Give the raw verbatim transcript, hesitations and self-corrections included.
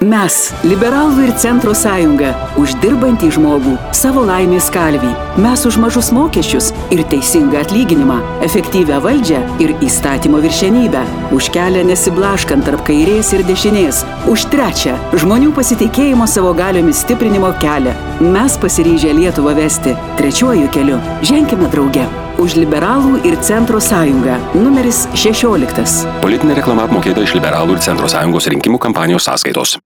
Mes, Liberalų ir Centro sąjunga, uždirbantį žmogų, savo laimės kalvį. Mes už mažus mokesčius ir teisingą atlyginimą, efektyvią valdžią ir įstatymo viršenybę, už kelią nesiblaškant tarp kairės ir dešinės, už trečią žmonių pasitikėjimo savo galiomis stiprinimo kelią. Mes pasiryžę Lietuvą vesti trečiuoju keliu. Ženkime drauge. Už Liberalų ir Centro sąjungą. Numeris šešioliktas. Politinė reklama apmokėta iš Liberalų ir Centro sąjungos rinkimų kampanijos sąskaitos.